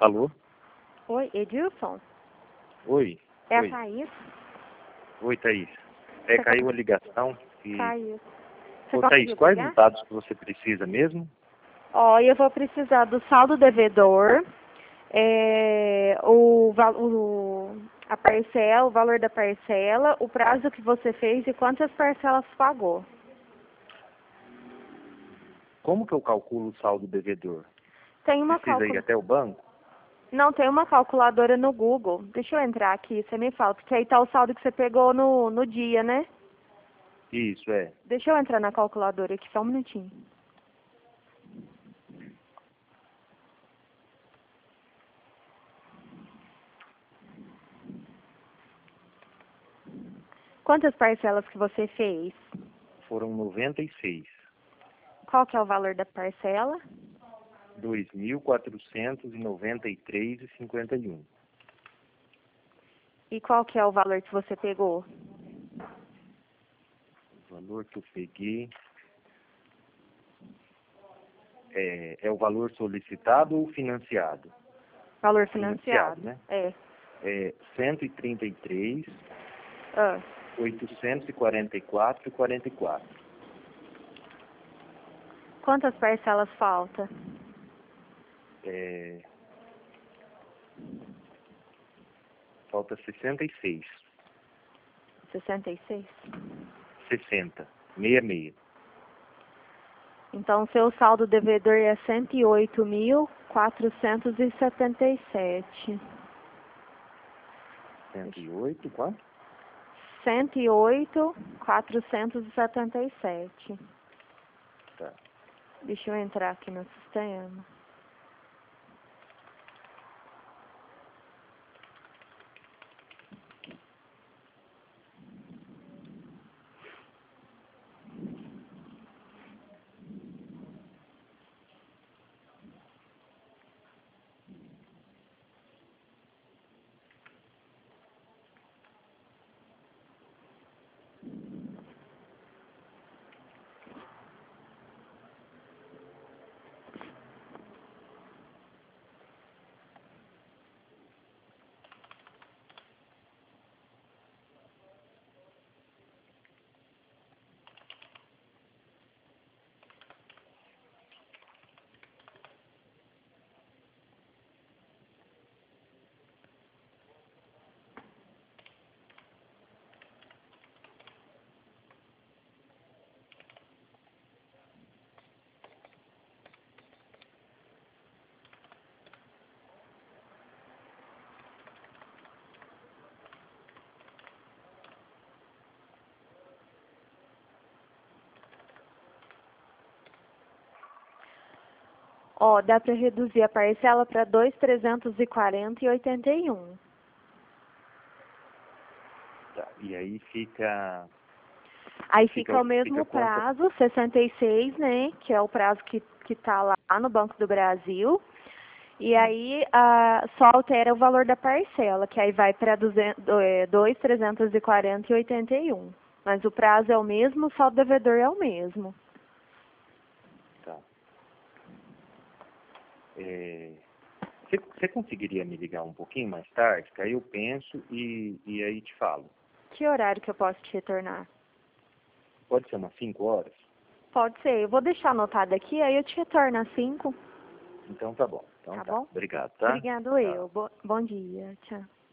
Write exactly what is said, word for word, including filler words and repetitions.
Alô? Oi, Edilson? Oi. É Oi. a Thaís? Oi, Thaís. É, Você caiu a ligação e... Thaís. Você Ô, Thaís, conseguiu quais pegar? os dados que você precisa mesmo? Ó, eu vou precisar do saldo devedor, é, o, val- o, a parcela, o valor da parcela, o prazo que você fez e quantas parcelas pagou. Como que eu calculo o saldo devedor? Tem uma Precisa ir calcul... até o banco? Não, tem uma calculadora no Google. Deixa eu entrar aqui, você me fala, porque aí tá o saldo que você pegou no, no dia, né? Isso, é. Deixa eu entrar na calculadora aqui, só um minutinho. Quantas parcelas que você fez? Foram noventa e seis. Qual que é o valor da parcela? dois mil quatrocentos e noventa e três reais e cinquenta e um. E qual que é o valor que você pegou? O valor que eu peguei é, é o valor solicitado ou financiado? Valor Financiado, financiado. né? É. É cento e trinta e três, Ah. oitocentos e quarenta e quatro e quarenta e quatro. Quantas parcelas falta? É, falta sessenta e seis. sessenta e seis? sessenta. Meia meia. Então, seu saldo devedor é cento e oito mil, quatrocentos e setenta e sete. cento e oito, quanto? cento e oito, quatrocentos e setenta e sete. Tá. Deixa eu entrar aqui no sistema. Ó, dá para reduzir a parcela para dois mil trezentos e quarenta e oitenta e um. Tá. E aí fica... Aí Fica, fica o mesmo fica quanto? prazo, sessenta e seis, né? Que é o prazo que que tá lá no Banco do Brasil. E aí ah, só altera o valor da parcela, que aí vai para dois mil trezentos e quarenta e oitenta e um. Mas o prazo é o mesmo, o saldo devedor é o mesmo. Tá. É, você, você conseguiria me ligar um pouquinho mais tarde? Que aí eu penso e, e aí te falo. Que horário que eu posso te retornar? Pode ser umas cinco horas? Pode ser. Eu vou deixar anotado aqui, aí eu te retorno às cinco. Então tá bom. Então Tá tá. bom? Obrigado, tá? Obrigado Tchau. eu. Bo- bom dia. Tchau.